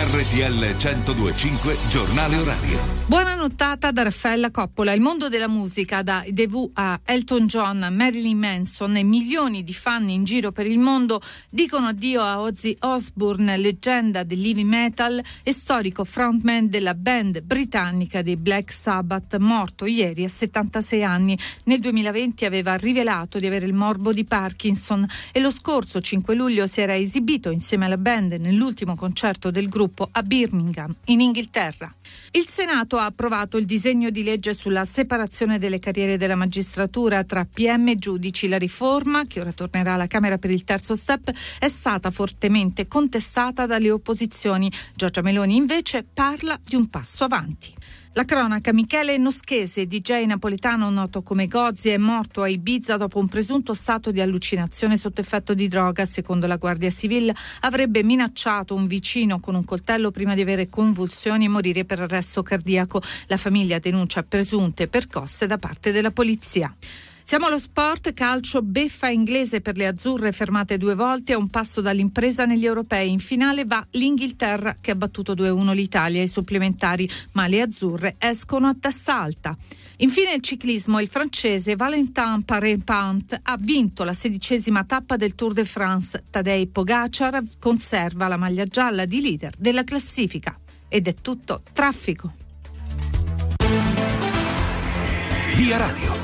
RTL 102.5 Giornale Orario. Buona nottata da Raffaella Coppola. Il mondo della musica, da The Who a Elton John, Marilyn Manson e milioni di fan in giro per il mondo dicono addio a Ozzy Osbourne, leggenda del heavy metal e storico frontman della band britannica dei Black Sabbath, morto ieri a 76 anni. Nel 2020 aveva rivelato di avere il morbo di Parkinson e lo scorso 5 luglio si era esibito insieme alla band nell'ultimo concerto del gruppo a Birmingham, in Inghilterra. Il Senato ha approvato il disegno di legge sulla separazione delle carriere della magistratura tra PM e giudici. La riforma, che ora tornerà alla Camera per il terzo step, è stata fortemente contestata dalle opposizioni. Giorgia Meloni invece parla di un passo avanti. La cronaca: Michele Noschese, DJ napoletano noto come Gozzi, è morto a Ibiza dopo un presunto stato di allucinazione sotto effetto di droga. Secondo la Guardia Civile avrebbe minacciato un vicino con un coltello prima di avere convulsioni e morire per arresto cardiaco. La famiglia denuncia presunte percosse da parte della polizia. Siamo allo sport, calcio, beffa inglese per le azzurre fermate 2 volte a un passo dall'impresa negli europei. In finale va l'Inghilterra che ha battuto 2-1 l'Italia ai supplementari, ma le azzurre escono a testa alta. Infine il ciclismo: il francese Valentin Paré-Pant ha vinto la 16ª tappa del Tour de France. Tadej Pogacar conserva la maglia gialla di leader della classifica. Ed è tutto traffico. Via Radio.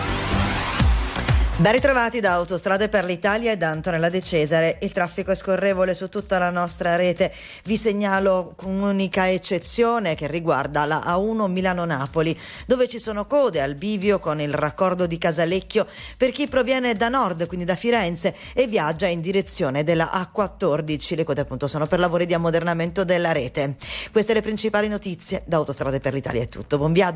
Ben ritrovati da Autostrade per l'Italia e da Antonella De Cesare. Il traffico è scorrevole su tutta la nostra rete. Vi segnalo un'unica eccezione che riguarda la A1 Milano-Napoli, dove ci sono code al bivio con il raccordo di Casalecchio per chi proviene da nord, quindi da Firenze, e viaggia in direzione della A14. Le code appunto sono per lavori di ammodernamento della rete. Queste le principali notizie. Da Autostrade per l'Italia è tutto. Buon viaggio.